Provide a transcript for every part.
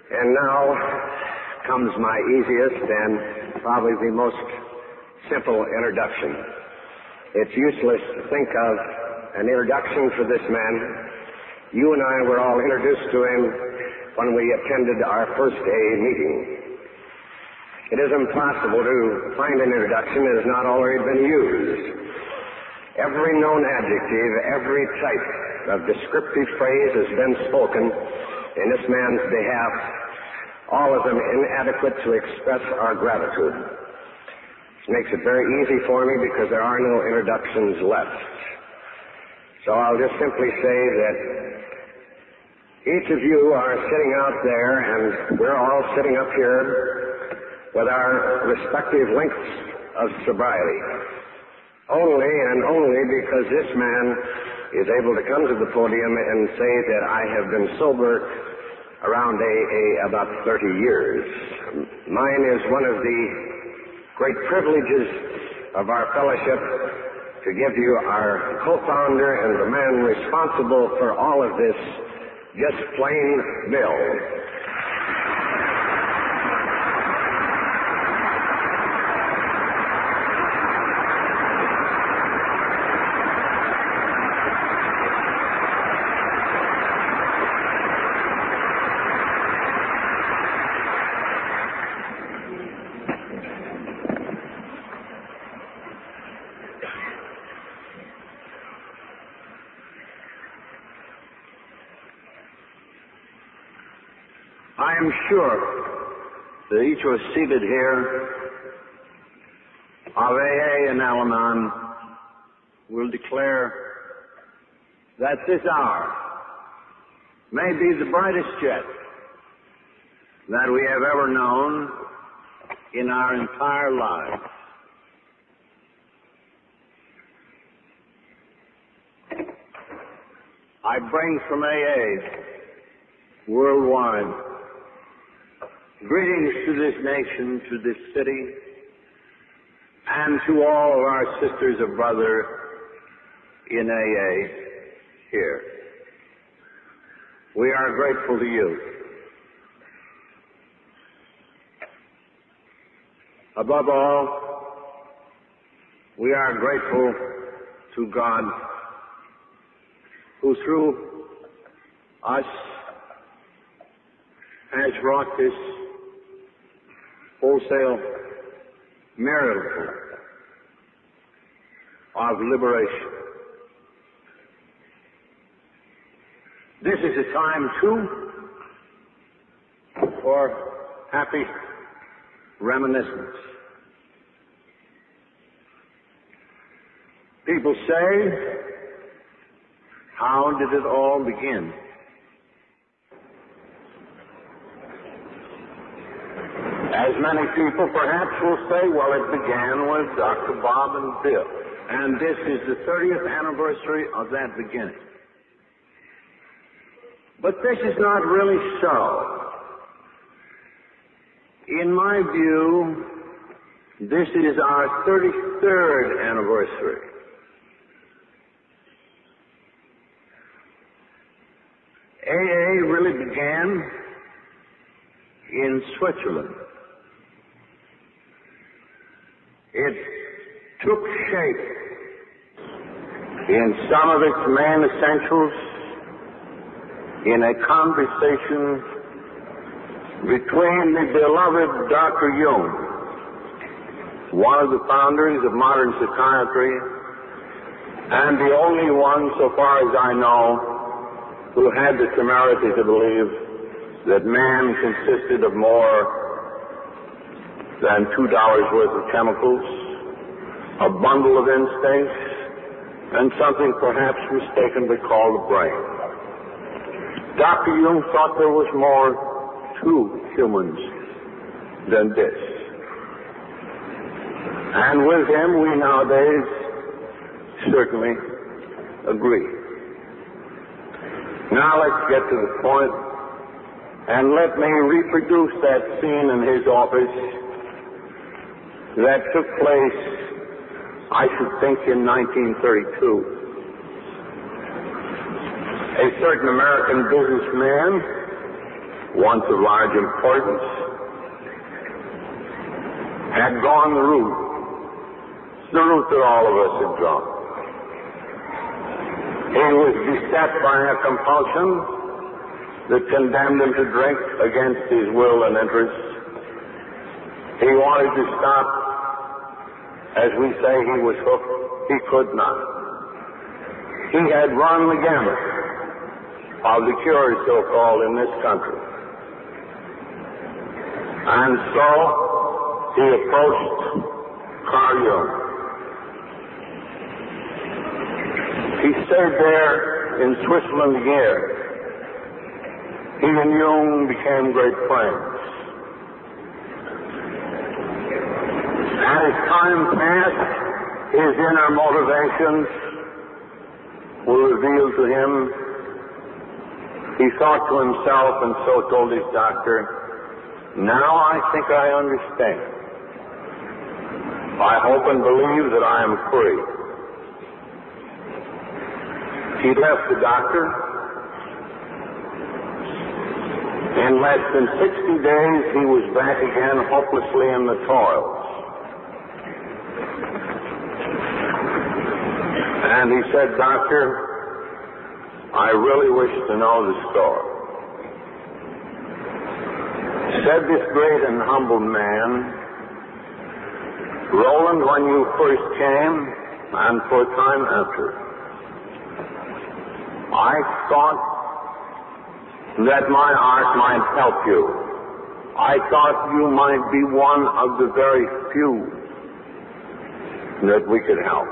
And now comes my easiest and probably the most simple introduction. It's useless to think of an introduction for this man. You and I were all introduced to him when we attended our first AA meeting. It is impossible to find an introduction that has not already been used. Every known adjective, every type of descriptive phrase has been spoken in this man's behalf, all of them inadequate to express our gratitude. This makes it very easy for me because there are no introductions left. So I'll just simply say that each of you are sitting out there, and we're all sitting up here with our respective lengths of sobriety. Only and only because this man is able to come to the podium and say that I have been sober around AA about 30 years. Mine is one of the great privileges of our fellowship to give you our co-founder and the man responsible for all of this, just plain Bill. I am sure that each of us seated here of AA and Al-Anon will declare that this hour may be the brightest yet that we have ever known in our entire lives. I bring from AA worldwide greetings to this nation, to this city, and to all of our sisters and brothers in AA here. We are grateful to you. Above all, we are grateful to God, who through us has wrought this wholesale miracle of liberation. This is a time, too, for happy reminiscence. People say, how did it all begin? As many people perhaps will say, well, it began with Dr. Bob and Bill. And this is the 30th anniversary of that beginning. But this is not really so. In my view, this is our 33rd anniversary. AA really began in Switzerland. It took shape in some of its main essentials in a conversation between the beloved Dr. Jung, one of the founders of modern psychiatry, and the only one, so far as I know, who had the temerity to believe that man consisted of more than $2 worth of chemicals, a bundle of instincts, and something perhaps mistakenly called a brain. Dr. Jung thought there was more to humans than this. And with him, we nowadays certainly agree. Now let's get to the point, and let me reproduce that scene in his office that took place, I should think, in 1932. A certain American businessman once of large importance, had gone the route that all of us had gone. He was beset by a compulsion that condemned him to drink against his will and interest. He wanted to stop. As we say, he was hooked. He could not. He had run the gamut of the cures, so-called, in this country. And so he approached Carl Jung. He stayed there in Switzerland a year. He and Jung became great friends. As time passed, his inner motivations were revealed to him. He thought to himself, and so told his doctor, "Now I think I understand. I hope and believe that I am free." He left the doctor. In less than 60 days, he was back again, hopelessly in the toils. And he said, "Doctor, I really wish to know the story." Said this great and humble man, "Roland, when you first came, and for a time after, I thought that my art might help you. I thought you might be one of the very few that we could help.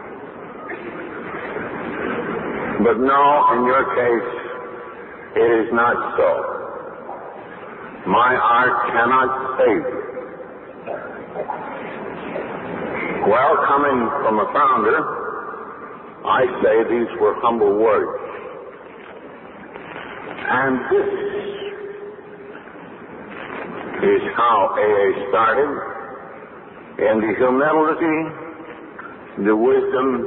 But no, in your case, it is not so. My art cannot save you." Well, coming from a founder, I say these were humble words. And this is how AA started, in the humility, the wisdom,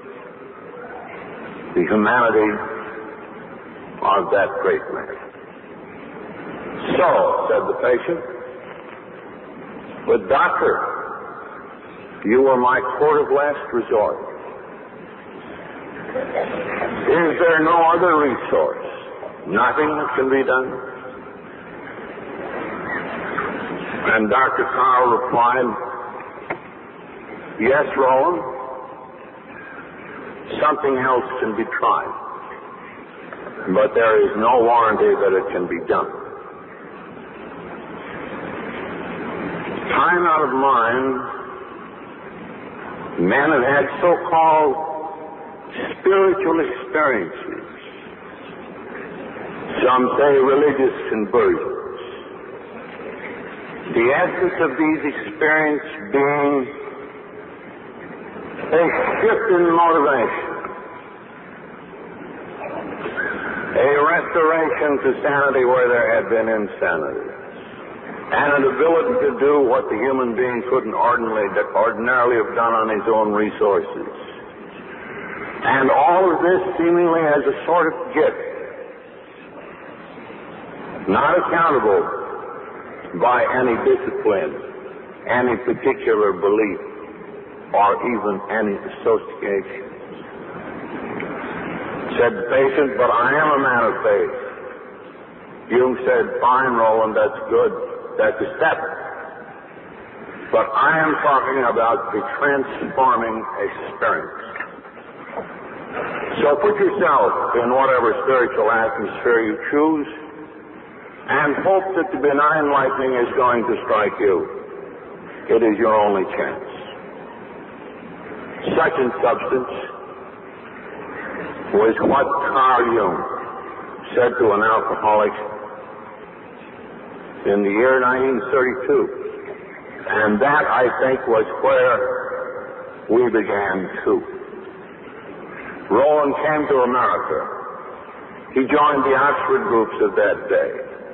the humanity of that great man. "So," said the patient, "but doctor, you were my court of last resort. Is there no other resource? Nothing that can be done?" And Dr. Carl replied, "Yes, Roland, something else can be tried, but there is no warranty that it can be done." Time out of mind, men have had so-called spiritual experiences. Some say religious conversions. The essence of these experiences being a shift in motivation, a restoration to sanity where there had been insanity, and an ability to do what the human being couldn't ordinarily have done on his own resources. And all of this seemingly as a sort of gift, not accountable by any discipline, any particular belief, or even any association. Said the patient, "But I am a man of faith." Jung said, "Fine, Roland, that's good. That's a step. But I am talking about the transforming experience." So put yourself in whatever spiritual atmosphere you choose and hope that the benign lightning is going to strike you. It is your only chance. Such in substance was what Carl Jung said to an alcoholic in the year 1932. And that, I think, was where we began too. Roland came to America. He joined the Oxford groups of that day.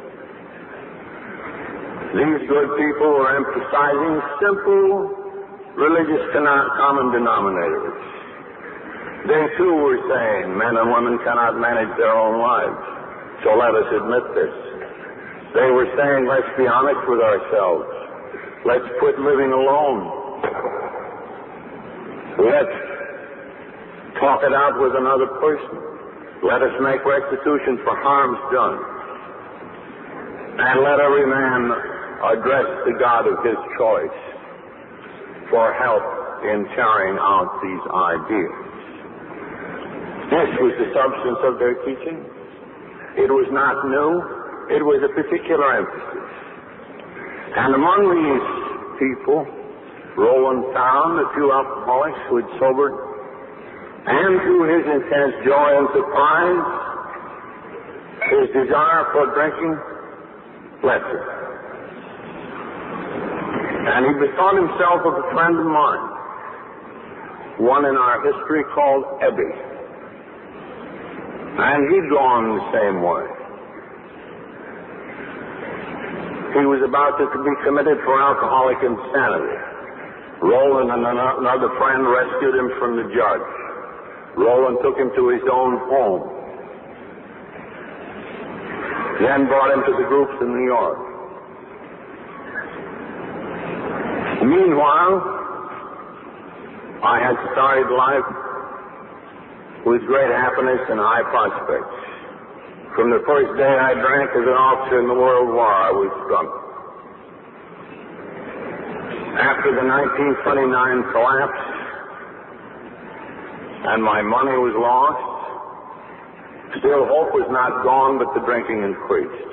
These good people were emphasizing simple religious common denominators. They too were saying men and women cannot manage their own lives. So let us admit this. They were saying, let's be honest with ourselves. Let's quit living alone. Let's talk it out with another person. Let us make restitution for harms done. And let every man address the God of his choice for help in carrying out these ideas. This was the substance of their teaching. It was not new. It was a particular emphasis. And among these people, Roland found a few alcoholics who had sobered, and to his intense joy and surprise, his desire for drinking left him. And he bethought himself of a friend of mine, one in our history called Ebby. And he'd gone the same way. He was about to be committed for alcoholic insanity. Roland and another friend rescued him from the judge. Roland took him to his own home. Then brought him to the groups in New York. Meanwhile, I had started life with great happiness and high prospects. From the first day I drank as an officer in the World War, I was drunk. After the 1929 collapse, and my money was lost, still hope was not gone, but the drinking increased.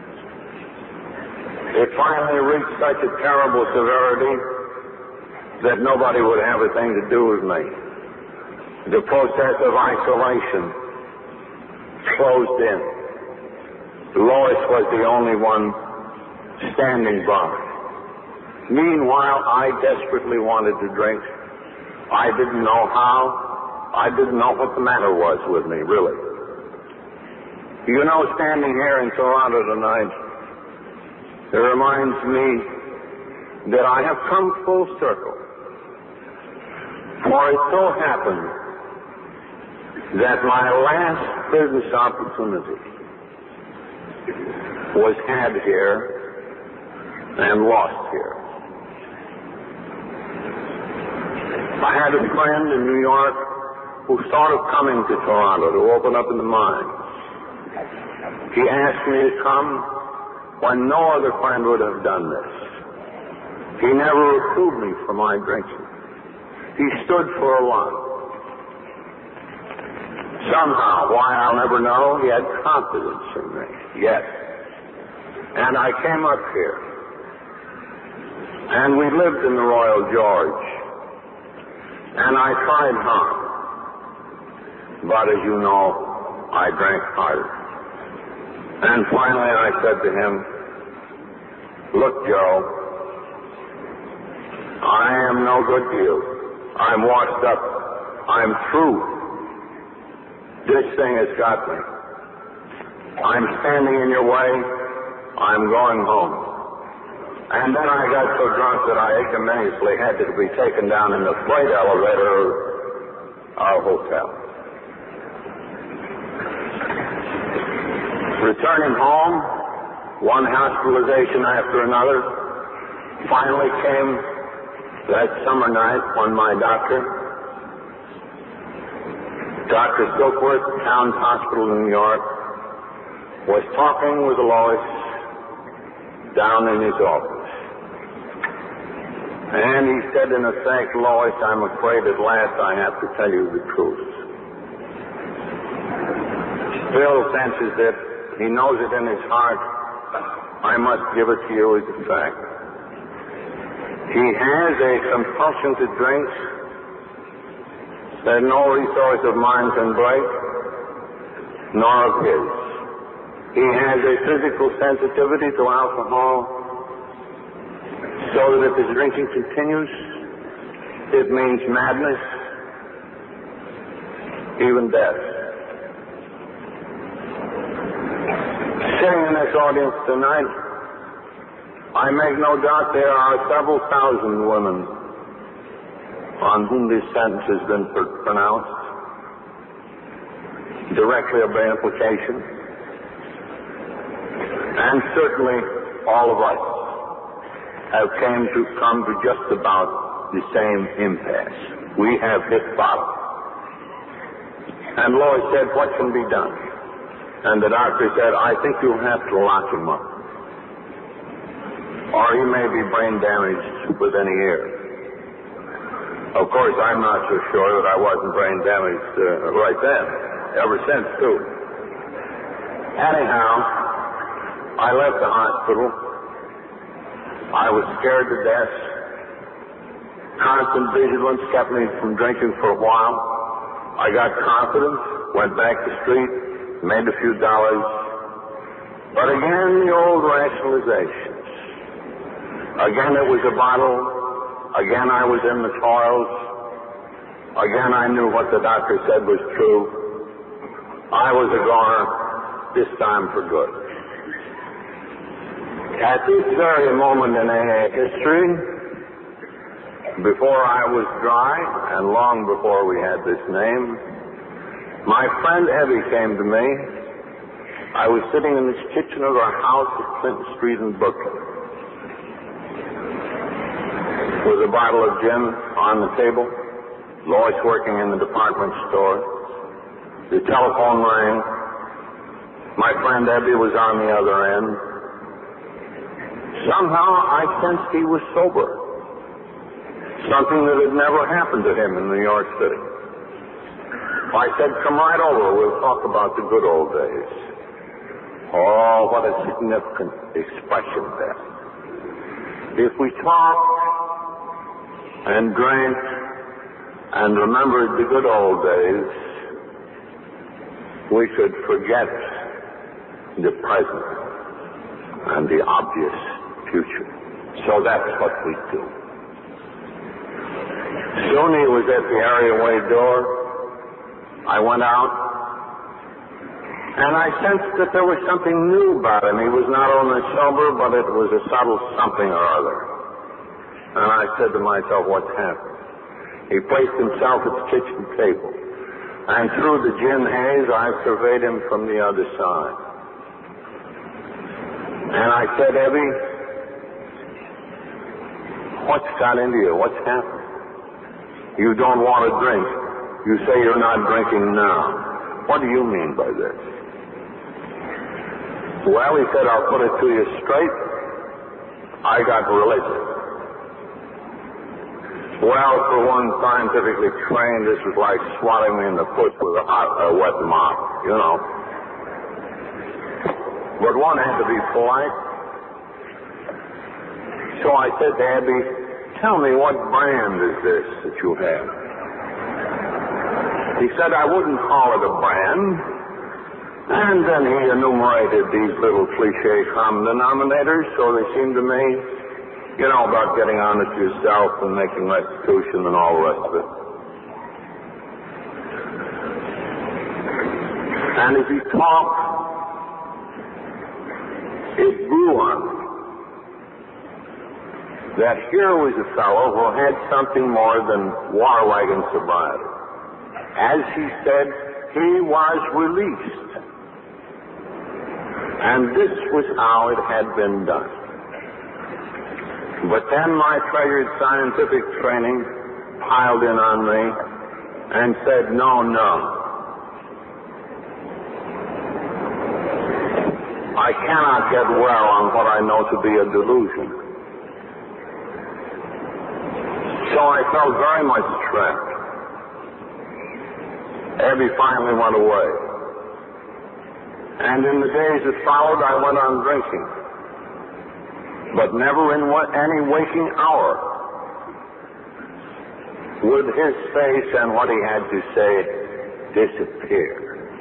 It finally reached such a terrible severity that nobody would have a thing to do with me. The process of isolation closed in. Lois was the only one standing by. Meanwhile, I desperately wanted to drink. I didn't know how. I didn't know what the matter was with me, really. You know, standing here in Toronto tonight, it reminds me that I have come full circle. For it so happened that my last business opportunity was had here and lost here. I had a friend in New York who thought of coming to Toronto to open up in the mines. He asked me to come when no other friend would have done this. He never reproved me for my drinking. He stood for a lot. Somehow, why I'll never know, he had confidence in me. Yes. And I came up here. And we lived in the Royal George. And I tried hard. But as you know, I drank harder. And finally I said to him, look, Joe, I am no good to you. I'm washed up. I'm through. This thing has got me. I'm standing in your way. I'm going home. And then I got so drunk that I ignominiously had to be taken down in the freight elevator of our hotel. Returning home, one hospitalization after another, finally came that summer night when my doctor, Dr. Silkworth, Towns Hospital in New York, was talking with Lois down in his office. And he said, in effect, Lois, I'm afraid at last I have to tell you the truth. Bill senses it. He knows it in his heart. I must give it to you as a fact. He has a compulsion to drink that no resource of mine can break, nor of his. He has a physical sensitivity to alcohol, so that if his drinking continues, it means madness, even death. Sitting in this audience tonight, I make no doubt there are several thousand women on whom this sentence has been pronounced, directly or by implication. And certainly all of us have come to just about the same impasse. We have hit bottom. And Lois said, what can be done? And the doctor said, I think you'll have to lock him up. Or he may be brain damaged within a year. Of course, I'm not so sure that I wasn't brain damaged right then. Ever since, too. Anyhow, I left the hospital. I was scared to death. Constant vigilance kept me from drinking for a while. I got confidence, went back to the street, made a few dollars. But again, the old rationalizations. Again, it was a bottle. Again, I was in the toils. Again, I knew what the doctor said was true. I was a goner, this time for good. At this very moment in AA history, before I was dry, and long before we had this name, my friend Evie came to me. I was sitting in the kitchen of our house at Clinton Street in Brooklyn, with a bottle of gin on the table, Lois working in the department store. The telephone rang. My friend Evie was on the other end. Somehow I sensed he was sober. Something that had never happened to him in New York City. I said, come right over. We'll talk about the good old days. Oh, what a significant expression there. If we talked and drank and remembered the good old days, we could forget the present and the obvious future. So that's what we do. Soon he was at the areaway door. I went out, and I sensed that there was something new about him. He was not only sober, but it was a subtle something or other. And I said to myself, what's happened? He placed himself at the kitchen table, and through the gin haze, I surveyed him from the other side. And I said, Evie, what's got into you? What's happened? You don't want to drink. You say you're not drinking now. What do you mean by this? Well, he said, I'll put it to you straight. I got religion. Well, for one scientifically trained, this was like swatting me in the foot with a wet mop, you know. But one had to be polite. So I said to Abby, tell me, what brand is this that you have? He said, I wouldn't call it a brand. And then he enumerated these little cliche common denominators, so they seemed to me, you know, about getting honest yourself and making restitution and all the rest of it. And as he talked, it grew on me that here was a fellow who had something more than water wagon sobriety. As he said, he was released. And this was how it had been done. But then my treasured scientific training piled in on me and said, no. I cannot get well on what I know to be a delusion. So I felt very much trapped. Abby finally went away. And in the days that followed, I went on drinking. But never in any waking hour would his face and what he had to say disappear.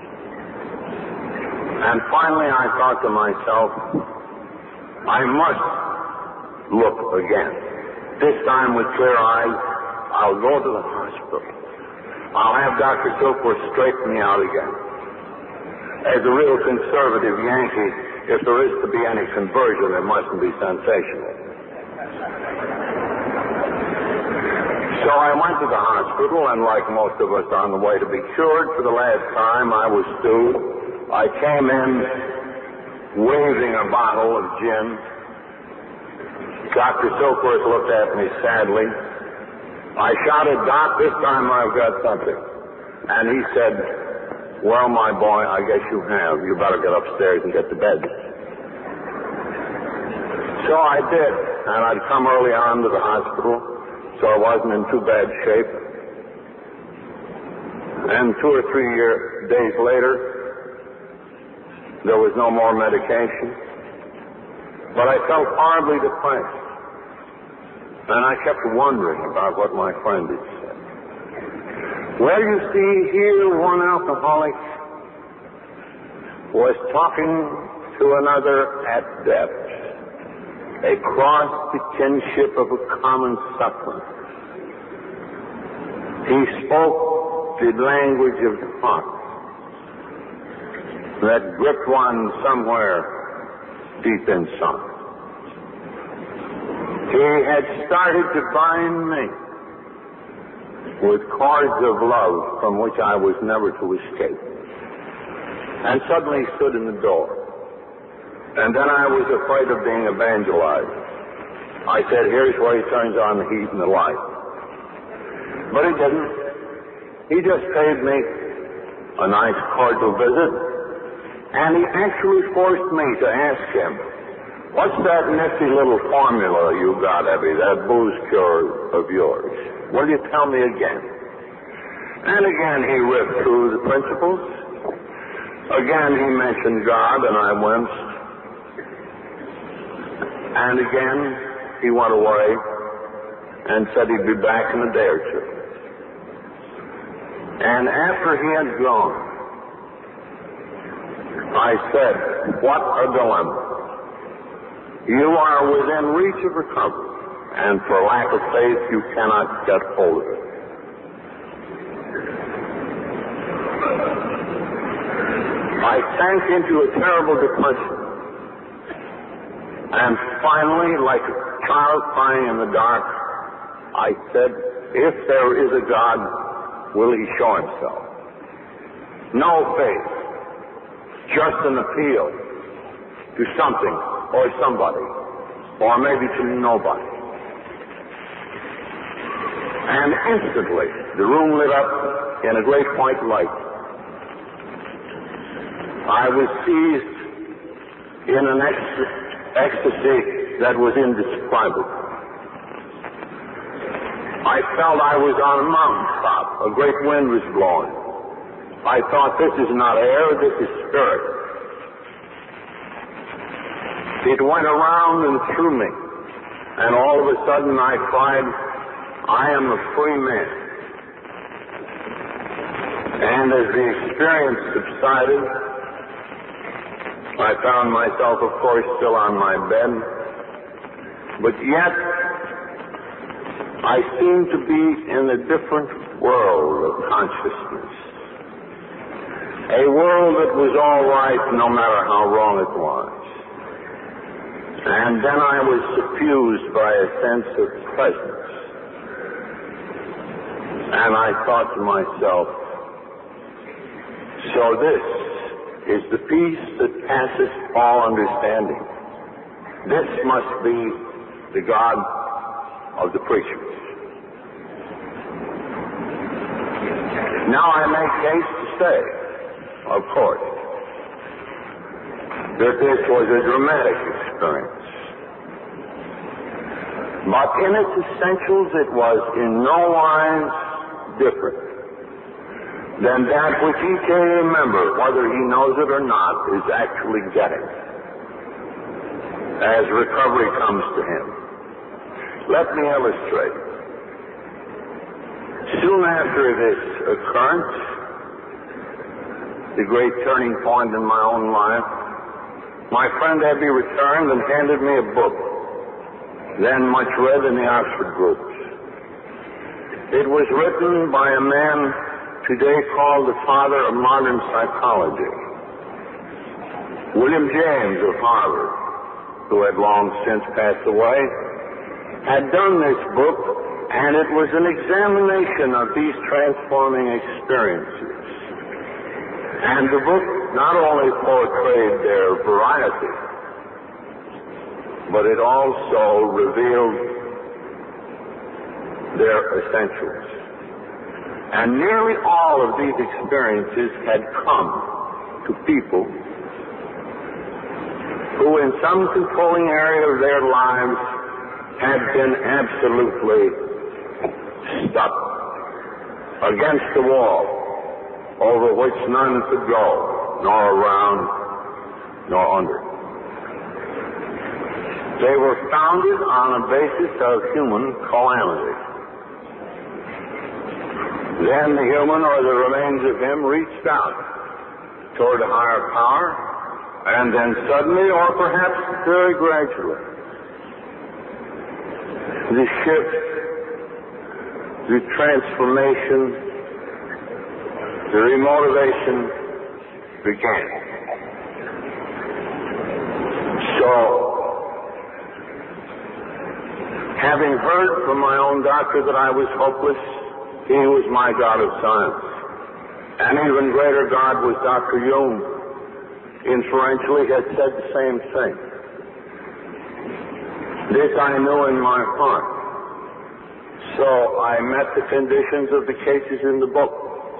And finally I thought to myself, I must look again. This time with clear eyes, I'll go to the hospital. I'll have Dr. Silkworth straighten me out again. As a real conservative Yankee, if there is to be any conversion, it mustn't be sensational. So I went to the hospital, and like most of us on the way to be cured, for the last time I was stewed. I came in waving a bottle of gin. Dr. Silkworth looked at me sadly. I shouted, "Doc, this time I've got something." And he said, "Well, my boy, I guess you have. You better get upstairs and get to bed." So I did, and I'd come early on to the hospital, so I wasn't in too bad shape. And 2 or 3 days later, there was no more medication. But I felt horribly depressed. And I kept wondering about what my friend had said. Well, you see, here one alcoholic was talking to another at depth, across the kinship of a common suffering. He spoke the language of the heart that gripped one somewhere deep inside. He had started to bind me with cords of love from which I was never to escape. And suddenly stood in the door. And then I was afraid of being evangelized. I said, "Here's where he turns on the heat and the light." But he didn't. He just paid me a nice cordial visit, and he actually forced me to ask him, "What's that nifty little formula you got, Evie, that booze cure of yours? Will you tell me again?" And again he ripped through the principles. Again he mentioned God, and I winced. And again he went away and said he'd be back in a day or two. And after he had gone, I said, "What a dilemma. You are within reach of recovery, and for lack of faith, you cannot get hold of it." I sank into a terrible depression. And finally, like a child crying in the dark, I said, "If there is a God, will he show himself?" No faith, just an appeal to something or somebody, or maybe to nobody. And instantly, the room lit up in a great white light. I was seized in an ecstasy that was indescribable. I felt I was on a mountaintop. A great wind was blowing. I thought, this is not air, this is spirit. It went around and through me. And all of a sudden I cried, "I am a free man." And as the experience subsided, I found myself, of course, still on my bed. But yet, I seemed to be in a different world of consciousness. A world that was all right no matter how wrong it was. And then I was suffused by a sense of presence. And I thought to myself, so this is the peace that passes all understanding. This must be the God of the preachers. Now I make haste to say, of course, that this was a dramatic experience. But in its essentials, it was in no wise different than that which each member, whether he knows it or not, is actually getting as recovery comes to him. Let me illustrate. Soon after this occurrence, the great turning point in my own life, my friend Abbey returned and handed me a book, then much read in the Oxford groups. It was written by a man today called the father of modern psychology, William James of Harvard, who had long since passed away, had done this book, and it was an examination of these transforming experiences. And the book not only portrayed their variety, but it also revealed their essentials. And nearly all of these experiences had come to people who in some controlling area of their lives had been absolutely stuck against the wall over which none could go, nor around, nor under. They were founded on a basis of human calamity. Then the human, or the remains of him, reached out toward a higher power, and then suddenly, or perhaps very gradually, the shift, the transformation, the remotivation began. So, having heard from my own doctor that I was hopeless, he was my God of science. An even greater God was Dr. Jung. Inferentially, had said the same thing. This I knew in my heart. So I met the conditions of the cases in the book.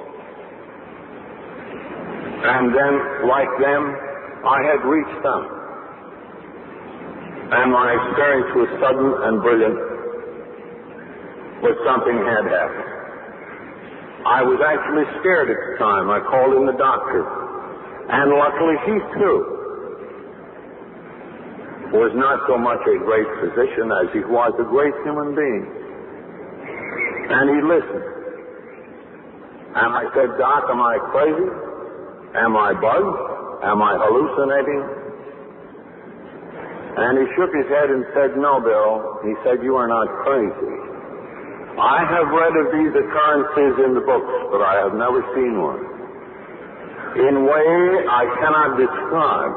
And then, like them, I had reached them. And my experience was sudden and brilliant, but something had happened. I was actually scared at the time. I called in the doctor. And luckily he too was not so much a great physician as he was a great human being. And he listened. And I said, Doc, am I crazy? Am I bugged? Am I hallucinating? And he shook his head and said, no, Bill. He said, you are not crazy. I have read of these occurrences in the books, but I have never seen one. In way I cannot describe,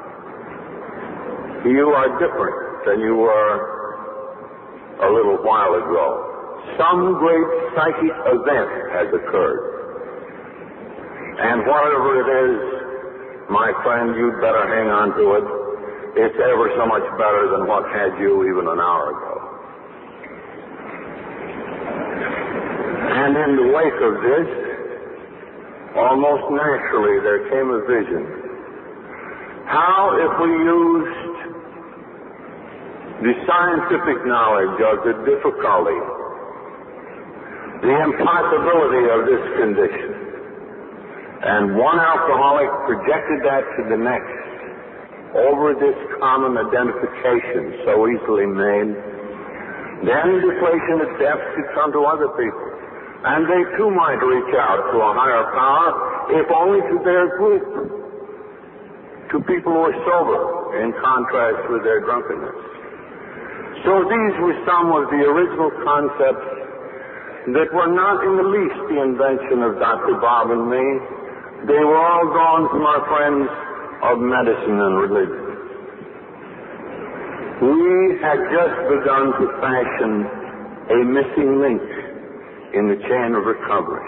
you are different than you were a little while ago. Some great psychic event has occurred. And whatever it is, my friend, you'd better hang on to it. It's ever so much better than what had you even an hour ago. And in the wake of this, almost naturally, there came a vision. How if we used the scientific knowledge of the difficulty, the impossibility of this condition, and one alcoholic projected that to the next over this common identification so easily made, then deflation of depth could come to other people. And they too might reach out to a higher power, if only to their group, to people who are sober, in contrast with their drunkenness. So these were some of the original concepts that were not in the least the invention of Dr. Bob and me. They were all drawn from our friends of medicine and religion. We had just begun to fashion a missing link in the chain of recovery.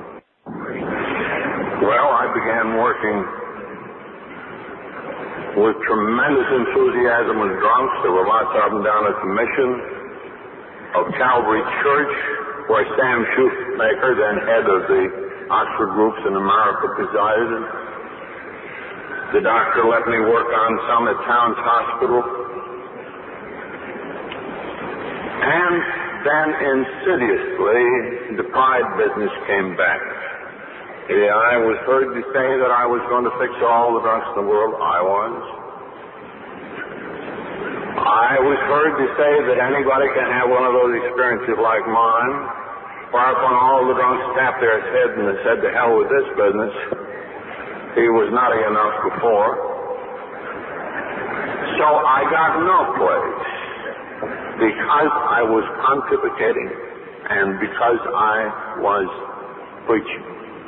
Well, I began working with tremendous enthusiasm with drunks. There were lots of them down at the mission of Calvary Church, where Sam Shoemaker, then head of the Oxford groups in America, presided. The doctor let me work on some at Towns Hospital. And then insidiously, the pride business came back. I was heard to say that I was going to fix all the drunks in the world. I was. I was heard to say that anybody can have one of those experiences like mine. Whereupon all the drunks tapped their heads and said, to hell with this business. He was nutty enough before. So I got no place because I was pontificating and because I was preaching.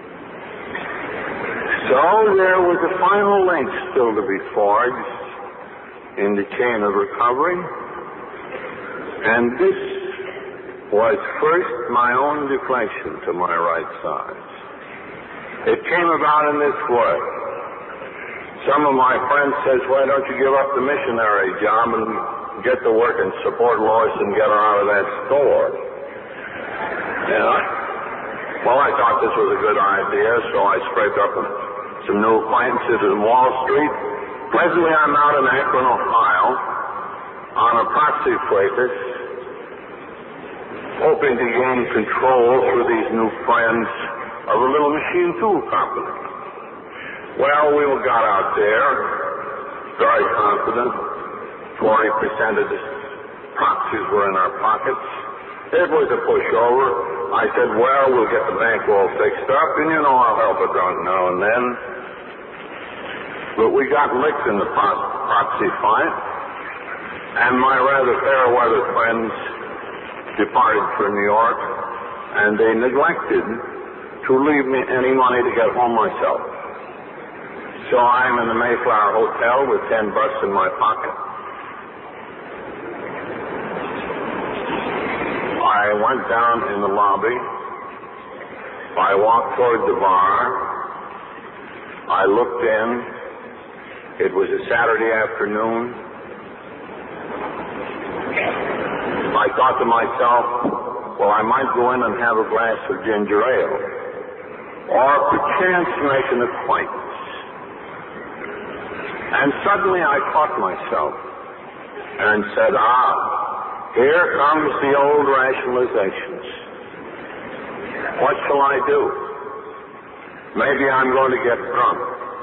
So there was a final link still to be forged in the chain of recovery. And this was first my own deflection to my right side. It came about in this way. Some of my friends says, why don't you give up the missionary job and get to work and support Lois and get her out of that store? Well, I thought this was a good idea, so I scraped up some new acquaintances in Wall Street. Presently, I'm out in Akron, Ohio, on a proxy freighter, hoping to gain control through these new friends of a little machine tool company. Well, we got out there, very confident. 40% of the proxies were in our pockets. It was a pushover. I said, well, we'll get the bankroll fixed up, and I'll help a drunk now and then. But we got licked in the proxy fight, and my rather fair-weather friends departed for New York, and they neglected to leave me any money to get home myself. So I'm in the Mayflower Hotel with $10 in my pocket. I went down in the lobby. I walked toward the bar. I looked in. It was a Saturday afternoon. I thought to myself, well, I might go in and have a glass of ginger ale, or perchance make an acquaintance. And suddenly I caught myself and said, here comes the old rationalizations. What shall I do? Maybe I'm going to get drunk.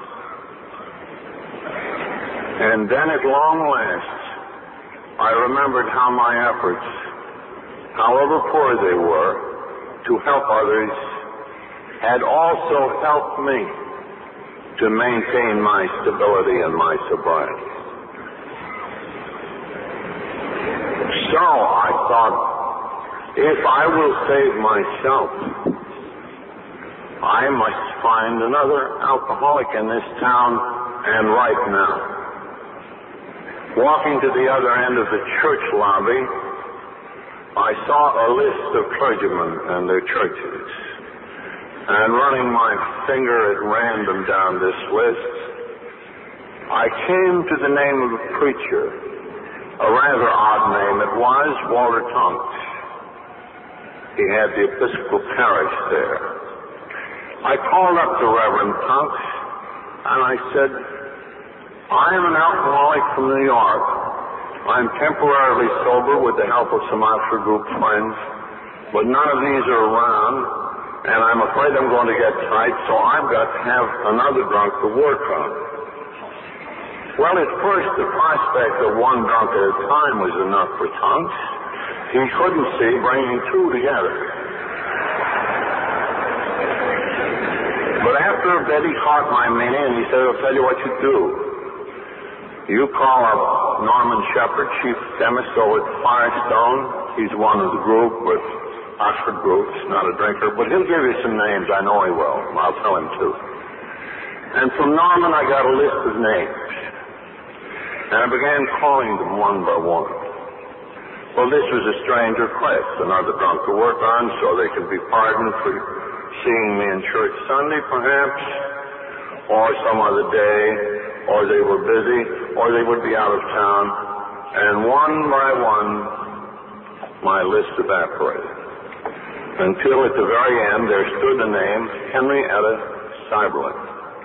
And then at long last, I remembered how my efforts, however poor they were, to help others, had also helped me to maintain my stability and my sobriety. So I thought, if I will save myself, I must find another alcoholic in this town, and right now. Walking to the other end of the church lobby, I saw a list of clergymen and their churches. And running my finger at random down this list, I came to the name of a preacher, a rather odd name it was, Walter Tonks. He had the Episcopal parish there. I called up the Reverend Tonks, and I said, I am an alcoholic from New York. I'm temporarily sober with the help of some Oxford Group friends, but none of these are around, and I'm afraid I'm going to get tight, so I've got to have another drunk to work on. Well, at first, the prospect of one drunk at a time was enough for Tonks. He couldn't see bringing two together. But after a bit, he caught my meaning, and he said, I'll tell you what you do. You call up Norman Shepherd, chief chemist over at Firestone. He's one of the group with Oxford Group. He's not a drinker, but he'll give you some names. I know he will. I'll tell him too. And from Norman, I got a list of names. And I began calling them one by one. Well, this was a strange request, another drunk to work on so they could be pardoned for seeing me in church Sunday, perhaps, or some other day, or they were busy, or they would be out of town. And one by one, my list evaporated. Until at the very end, there stood the name Henrietta Seiberling.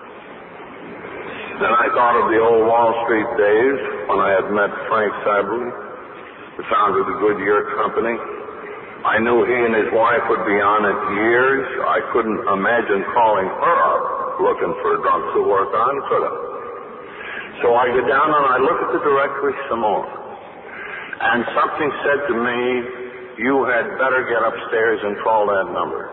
Then I thought of the old Wall Street days when I had met Frank Seiberling, the founder of the Goodyear Company. I knew he and his wife would be on it years. I couldn't imagine calling her up looking for a drunk to work on, could I? So I go down and I look at the directory some more. And something said to me, you had better get upstairs and call that number.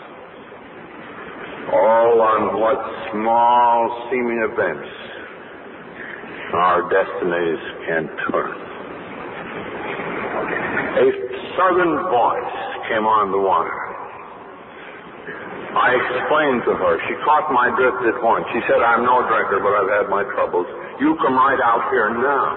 All on what small seeming events our destinies can turn. A southern voice came on the wire. I explained to her. She caught my drift at once. She said, I'm no drinker, but I've had my troubles. You come right out here now.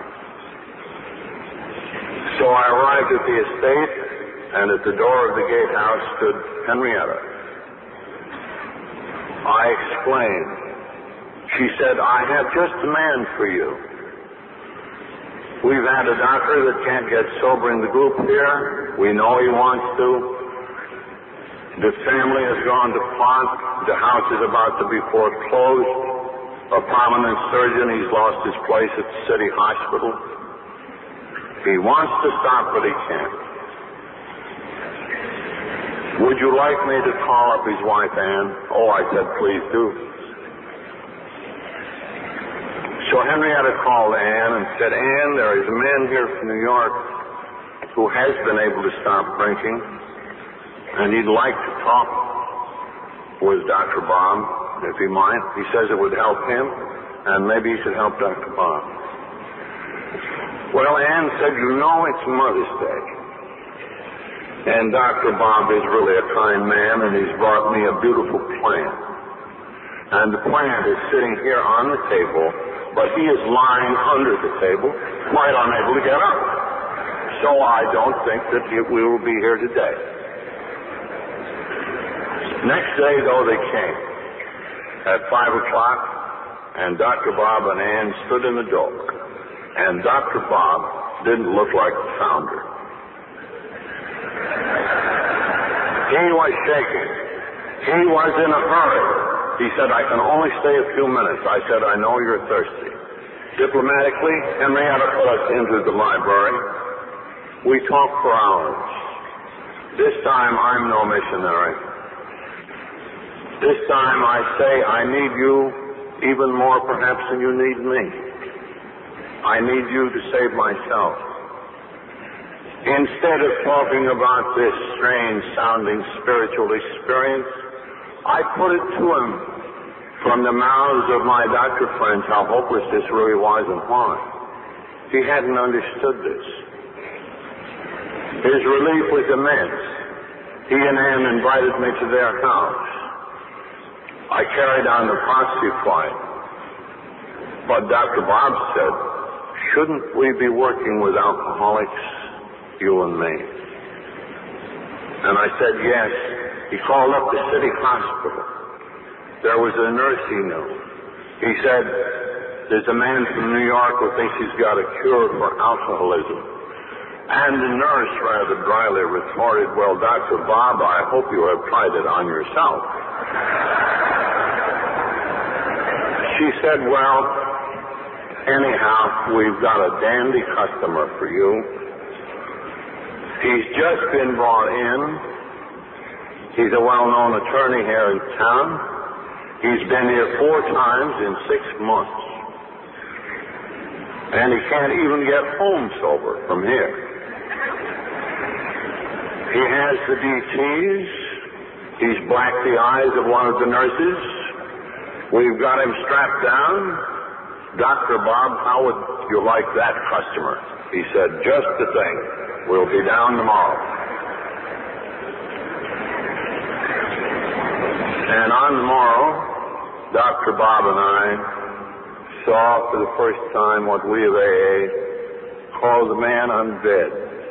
So I arrived at the estate, and at the door of the gatehouse stood Henrietta. I explained. She said, I have just the man for you. We've had a doctor that can't get sober in the group here. We know he wants to. The family has gone to pot. The house is about to be foreclosed. A prominent surgeon, he's lost his place at the city hospital. He wants to stop, but he can't. Would you like me to call up his wife, Anne? Oh, I said, please do. So Henrietta called Anne and said, Anne, there is a man here from New York who has been able to stop drinking, and he'd like to talk with Dr. Bob, if he might. He says it would help him, and maybe he should help Dr. Bob. Well, Anne said, you know, it's Mother's Day. And Dr. Bob is really a kind man, and he's brought me a beautiful plant. And the plant is sitting here on the table, but he is lying under the table, quite unable to get up. So I don't think that we will be here today. Next day, though, they came at 5 o'clock, and Dr. Bob and Ann stood in the door. And Dr. Bob didn't look like the founder. He was shaking. He was in a hurry. He said, I can only stay a few minutes. I said, I know you're thirsty. Diplomatically, Henrietta put us into the library. We talked for hours. This time, I'm no missionary. This time, I say, I need you even more perhaps than you need me. I need you to save myself. Instead of talking about this strange-sounding spiritual experience, I put it to him from the mouths of my doctor friends how hopeless this really was and why. He hadn't understood this. His relief was immense. He and Ann invited me to their house. I carried on the proxy fight. But Dr. Bob said, shouldn't we be working with alcoholics, you and me? And I said, yes. He called up the city hospital. There was a nurse he knew. He said, there's a man from New York who thinks he's got a cure for alcoholism. And the nurse rather dryly retorted, well, Dr. Bob, I hope you have tried it on yourself. She said, well, anyhow, we've got a dandy customer for you. He's just been brought in. He's a well-known attorney here in town. He's been here 4 times in 6 months. And he can't even get home sober from here. He has the DTs. He's blacked the eyes of one of the nurses. We've got him strapped down. Dr. Bob, how would you like that customer? He said, just the thing. We'll be down tomorrow. And on the morrow, Dr. Bob and I saw for the first time what we of AA call the man on the bed.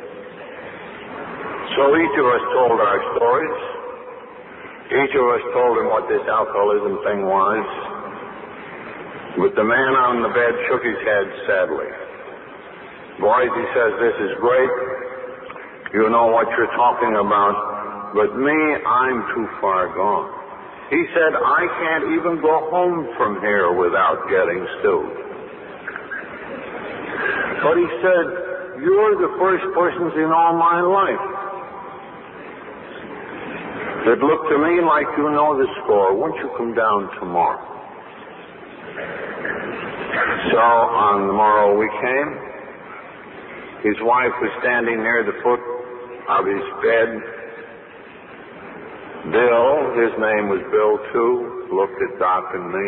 So each of us told our stories. Each of us told him what this alcoholism thing was. But the man on the bed shook his head sadly. Boys, he says, this is great. You know what you're talking about. But me, I'm too far gone. He said, I can't even go home from here without getting stewed. But he said, you're the first persons in all my life that looked to me like you know the score. Won't you come down tomorrow? So on the morrow we came. His wife was standing near the foot of his bed. Bill, his name was Bill too, looked at Doc and me.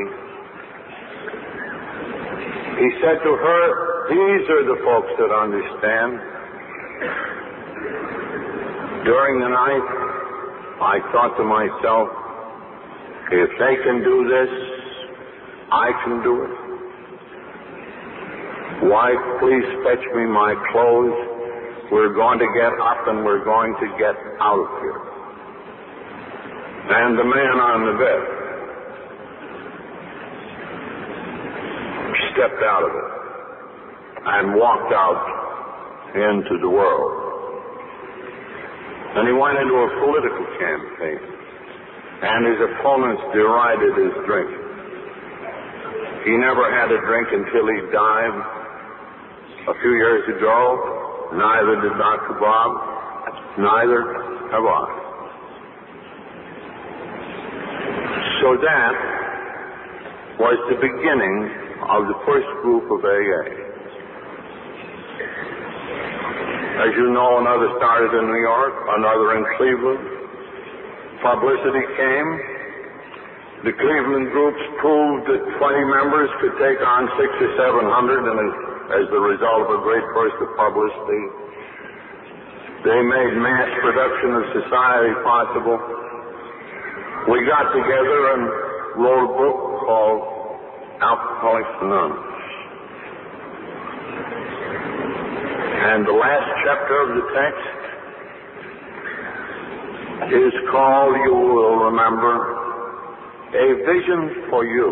He said to her, these are the folks that understand. During the night, I thought to myself, if they can do this, I can do it. Wife, please fetch me my clothes. We're going to get up and we're going to get out of here. And the man on the bed stepped out of it and walked out into the world. And he went into a political campaign, and his opponents derided his drink. He never had a drink until he died a few years ago. Neither did Dr. Bob. Neither have I. So that was the beginning of the first group of AA. As you know, another started in New York, another in Cleveland. Publicity came. The Cleveland groups proved that 20 members could take on 600 or 700, and as the result of a great burst of publicity, they made mass production of society possible. We got together and wrote a book called Alcoholics Anonymous. And the last chapter of the text is called, you will remember, A Vision for You.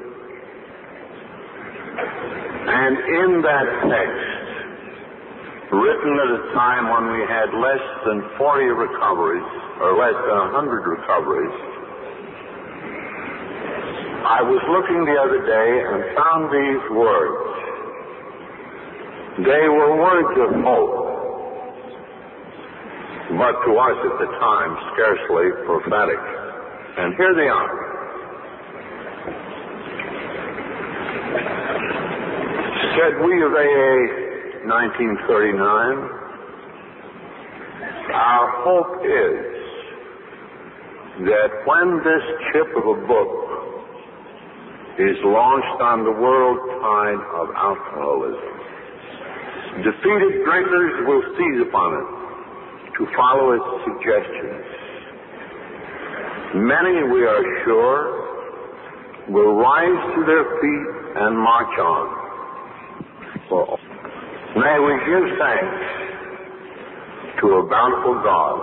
And in that text, written at a time when we had less than 40 recoveries, or less than 100 recoveries, I was looking the other day and found these words. They were words of hope, but to us at the time, scarcely prophetic. And here they are. Said we of AA 1939, our hope is that when this ship of a book is launched on the world tide of alcoholism, defeated drinkers will seize upon it to follow its suggestions. Many, we are sure, will rise to their feet and march on. May we give thanks to a bountiful God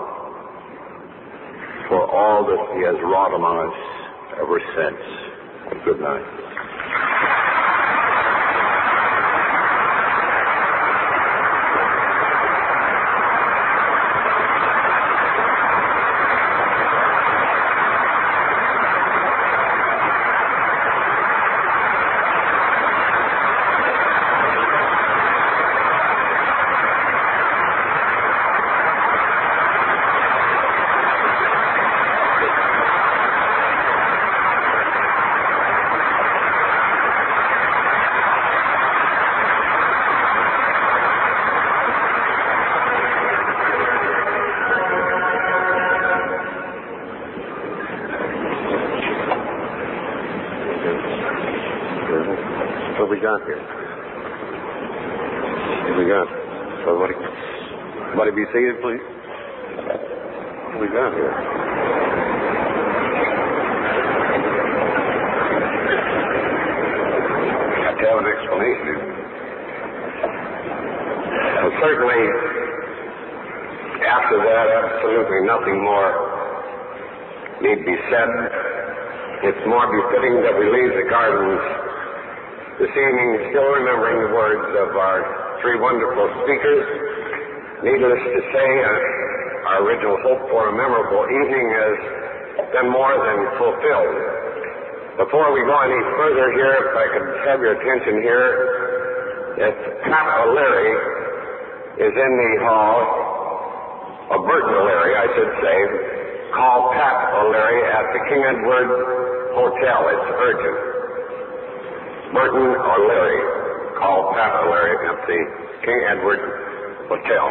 for all that He has wrought among us ever since. Good night. What we got here? What we got? Somebody be seated, please. What we got here? Have to have an explanation. Well, certainly, after that, absolutely nothing more need be said. It's more befitting that we leave the gardens this evening still remembering the words of our three wonderful speakers. Needless to say, our original hope for a memorable evening has been more than fulfilled. Before we go any further here, if I could have your attention here, that Pat O'Leary is in the hall, Burton O'Leary, I should say. Call Pat O'Leary at the King Edward Hotel. It's urgent. Burton O'Leary. Call Pat O'Leary at the King Edward Hotel.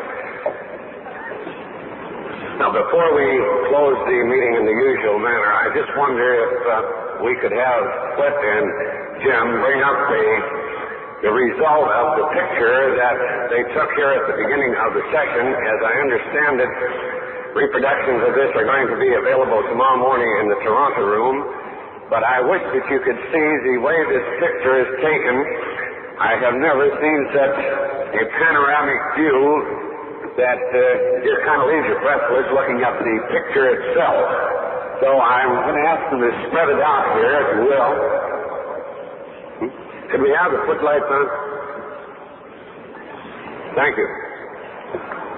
Now, before we close the meeting in the usual manner, I just wonder if we could have Cliff and Jim bring up the result of the picture that they took here at the beginning of the session. As I understand it, reproductions of this are going to be available tomorrow morning in the Toronto room. But I wish that you could see the way this picture is taken. I have never seen such a panoramic view that just kind of leaves you breathless looking at the picture itself. So I'm going to ask them to spread it out here, if you will. Could we have the footlights on? Thank you.